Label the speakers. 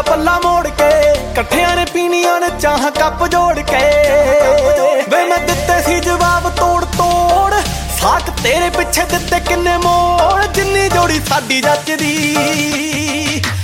Speaker 1: ਦਾ ਪੱਲਾ ਮੋੜ ਕੇ ਇਕੱਠਿਆਂ ਨੇ ਪੀਣੀਆਂ ਨੇ ਚਾਹ ਕੱਪ ਜੋੜ ਕੇ ਵੇ ਮੈਂ ਦਿੱਤੇ ਸੀ ਜਵਾਬ ਤੋੜ ਤੋੜ ਸਾਕ ਤੇਰੇ ਪਿੱਛੇ ਦਿੱਤੇ ਕਿੰਨੇ ਮੋੜ ਜਿੰਨੀ ਜੋੜੀ ਸਾਡੀ ਜੱਚਦੀ